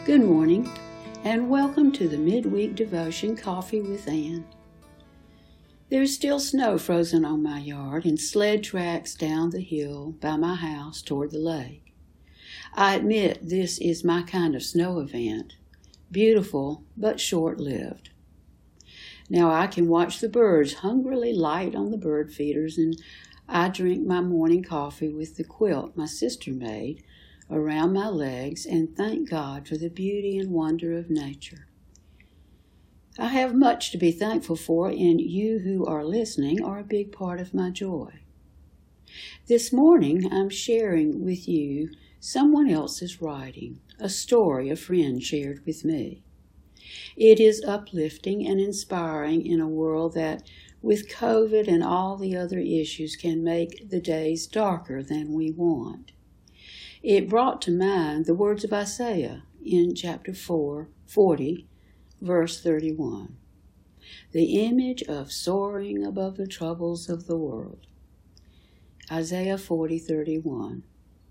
Good morning, and welcome to the midweek devotion Coffee with Ann. There's still snow frozen on my yard and sled tracks down the hill by my house toward the lake. I admit this is my kind of snow event, beautiful but short-lived. Now I can watch the birds hungrily light on the bird feeders, and I drink my morning coffee with the quilt my sister made around my legs and thank God for the beauty and wonder of nature. I have much to be thankful for, and you who are listening are a big part of my joy. This morning I'm sharing with you someone else's writing, a story a friend shared with me. It is uplifting and inspiring in a world that, with COVID and all the other issues, can make the days darker than we want. It brought to mind the words of Isaiah in chapter 40, verse 31. The image of soaring above the troubles of the world. Isaiah 40:31.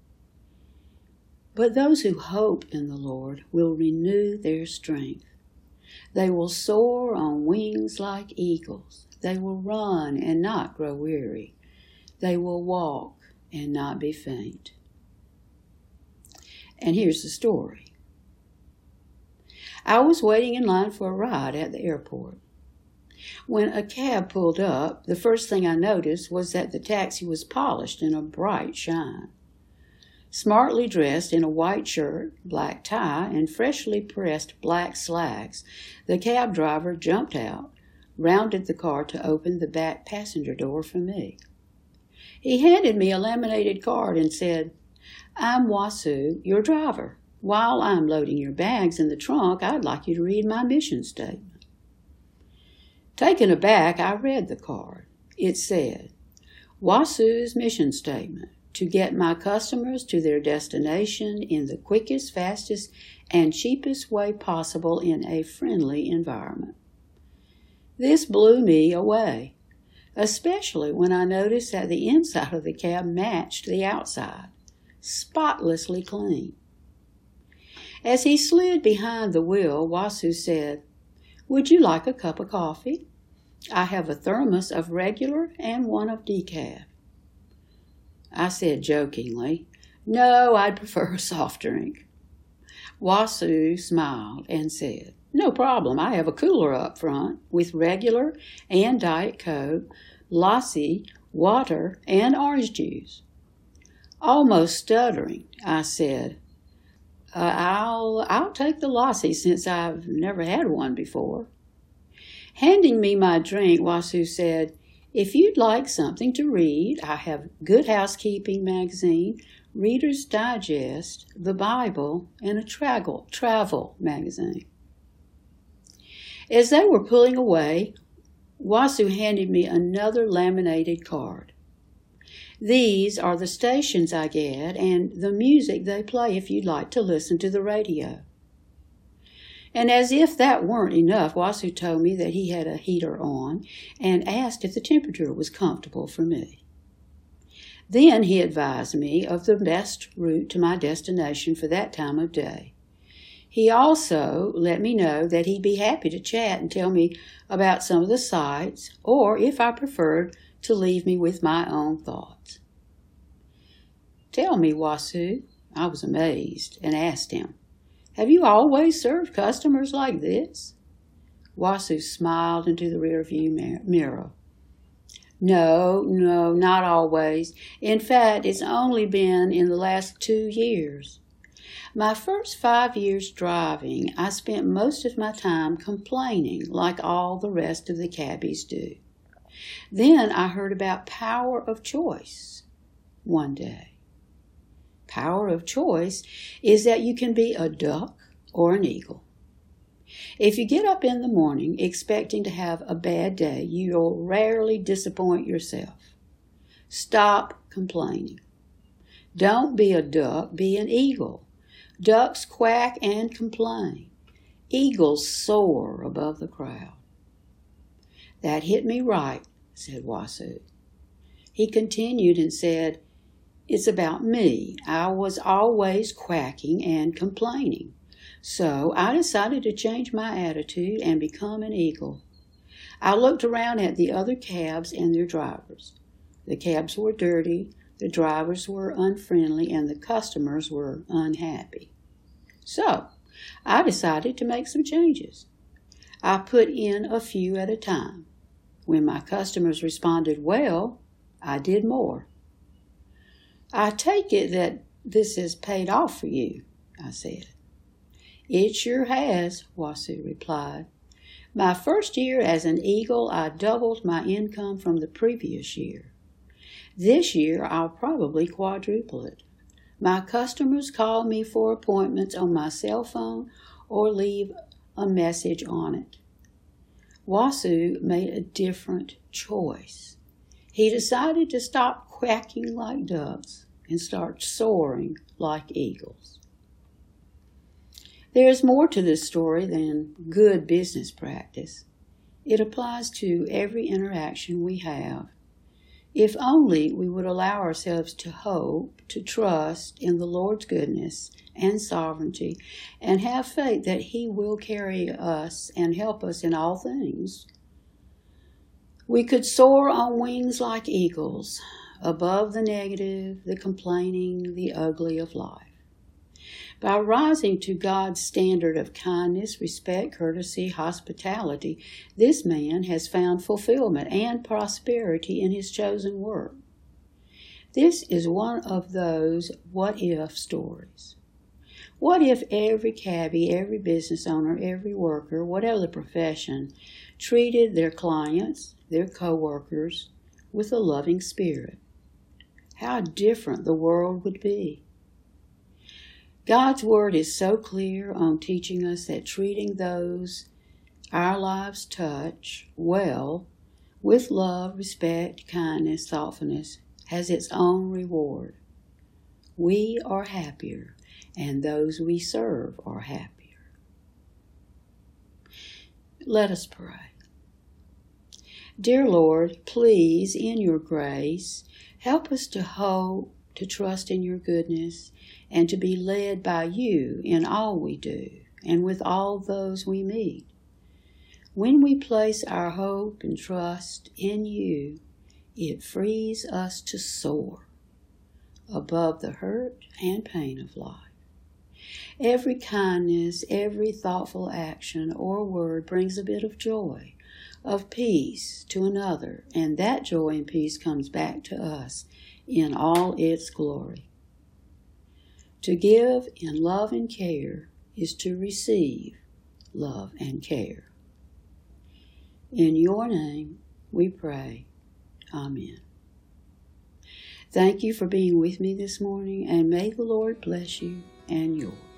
But those who hope in the Lord will renew their strength. They will soar on wings like eagles. They will run and not grow weary. They will walk and not be faint. And here's the story. I was waiting in line for a ride at the airport. When a cab pulled up, the first thing I noticed was that the taxi was polished in a bright shine. Smartly dressed in a white shirt, black tie, and freshly pressed black slacks, the cab driver jumped out, rounded the car to open the back passenger door for me. He handed me a laminated card and said, "I'm Wasu, your driver. While I'm loading your bags in the trunk, I'd like you to read my mission statement." Taken aback, I read the card. It said, "Wasu's mission statement, to get my customers to their destination in the quickest, fastest, and cheapest way possible in a friendly environment." This blew me away, especially when I noticed that the inside of the cab matched the outside, spotlessly clean. As he slid behind the wheel, Wasu said, "Would you like a cup of coffee? I have a thermos of regular and one of decaf." I said jokingly, "No, I'd prefer a soft drink." Wasu smiled and said, "No problem. I have a cooler up front with regular and Diet Coke, lassi, water, and orange juice." Almost stuttering, I said, I'll take the lassi since I've never had one before." Handing me my drink, Wasu said, "If you'd like something to read, I have Good Housekeeping magazine, Reader's Digest, the Bible, and a travel magazine." As they were pulling away, Wasu handed me another laminated card. "These are the stations I get and the music they play if you'd like to listen to the radio." And as if that weren't enough, Wasu told me that he had a heater on and asked if the temperature was comfortable for me. Then he advised me of the best route to my destination for that time of day. He also let me know that he'd be happy to chat and tell me about some of the sights, or if I preferred, to leave me with my own thoughts. "Tell me, Wasu," I was amazed and asked him, "have you always served customers like this?" Wasu smiled into the rearview mirror. No, not always. In fact, it's only been in the last 2 years. My first 5 years driving, I spent most of my time complaining like all the rest of the cabbies do. Then I heard about power of choice one day. Power of choice is that you can be a duck or an eagle. If you get up in the morning expecting to have a bad day, you'll rarely disappoint yourself. Stop complaining. Don't be a duck, be an eagle. Ducks quack and complain. Eagles soar above the crowd. "That hit me right," said Wasu. He continued and said, "It's about me. I was always quacking and complaining. So I decided to change my attitude and become an eagle. I looked around at the other cabs and their drivers. The cabs were dirty, the drivers were unfriendly, and the customers were unhappy. So I decided to make some changes. I put in a few at a time. When my customers responded well, I did more. I take it that this has paid off for you, I said. It sure has, Wasu replied. My first year as an eagle, I doubled my income from the previous year. This year, I'll probably quadruple it. My customers call me for appointments on my cell phone or leave a message on it. Wasu made a different choice. He decided to stop quacking like ducks and start soaring like eagles. There is more to this story than good business practice. It applies to every interaction we have. If only we would allow ourselves to hope, to trust in the Lord's goodness and sovereignty, and have faith that He will carry us and help us in all things, we could soar on wings like eagles, above the negative, the complaining, the ugly of life. By rising to God's standard of kindness, respect, courtesy, hospitality, this man has found fulfillment and prosperity in his chosen work. This is one of those what-if stories. What if every cabbie, every business owner, every worker, whatever the profession, treated their clients, their co-workers, with a loving spirit? How different the world would be. God's Word is so clear on teaching us that treating those our lives touch well, with love, respect, kindness, thoughtfulness, has its own reward. We are happier, and those we serve are happier. Let us pray. Dear Lord, please, in your grace, help us to hope, to trust in your goodness, and to be led by you in all we do and with all those we meet. When we place our hope and trust in you, it frees us to soar above the hurt and pain of life. Every kindness, every thoughtful action or word brings a bit of joy, of peace to another, and that joy and peace comes back to us in all its glory. To give in love and care is to receive love and care. In your name we pray. Amen. Thank you for being with me this morning, and may the Lord bless you and yours.